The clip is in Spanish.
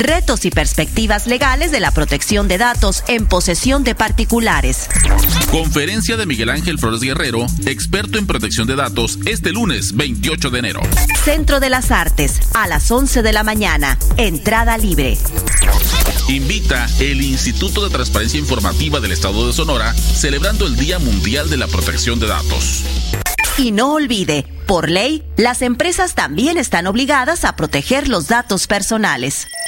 retos y perspectivas legales de la protección de datos en posesión de particulares. Conferencia de Miguel Ángel Flores Guerrero, experto en protección de datos, este lunes 28 de enero. Centro de las Artes, a las 11 de la mañana, entrada libre. Invita el Instituto de Transparencia Informativa del Estado de Sonora, celebrando el Día Mundial de la Protección de Datos. Y no olvide, por ley, las empresas también están obligadas a proteger los datos personales.